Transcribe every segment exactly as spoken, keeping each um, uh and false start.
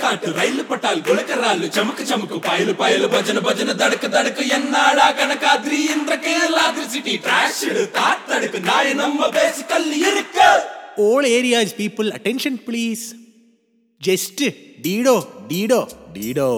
Start రైలు పట్టాలు గులకరాళ్ళు చమక చమకు పాయలు పాయలు భజన భజన దడక దడక ఎన్నాడా కనకాద్రి ఇంద్రకీలాద్రి సిటీ ట్రాష్ తాత్తడుకు నాయనమ్మ బేసికల్లీ ఇరుక్క. All areas people attention please. Just Dido, Dido, Dido.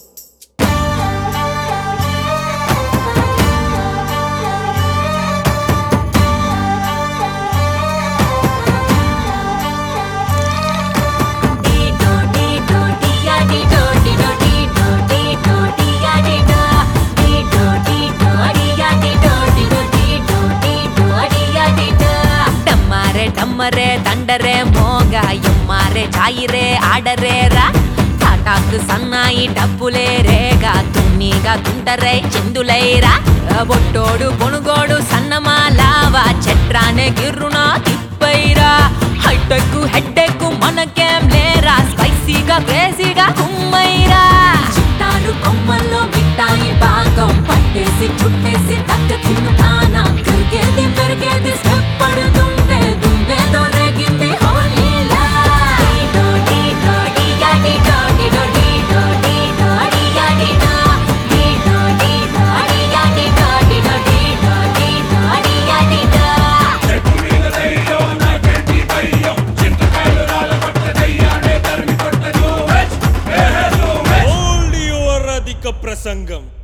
డమ్మరే దండరే మోగ ఎమ్మారే చాయిరే ఆడరే రా తాటాకు సన్నాయి డబ్బులే రేగా తున్నీగా తుంటరై చిందులైరా బొట్టోడు పొనుగోడు సన్నమాలావా చెట్రానే గిర్రునా తిప్పైరా హైటెక్ హెడ్డెక్ మనకేం లేరా స్పైసీగా క్రేజీగా కుమ్మైరా చిట్టారు కొమ్మల్లో మిఠాయి భాగం పట్టేసి చుట్టేసి తక్క తిన్నుతానా తిరిగేది పెరిగేది స్టెప్ పడుతుంటే దుమ్మేదో రేగింది హోలీలా డీడో డీడో డియా డీడో డీడో డీడో డీడో డియా డీడో డీడో డీడో డియా డీడో డీడో డీడో డీడో డియా డీడో చెట్టు మీద దయ్యం నాకెంటి భయం చింతకాయలు రాల పట్ట దయ్యానే తరిమి కొట్టదు. Hold your అధిక ప్రసంగం.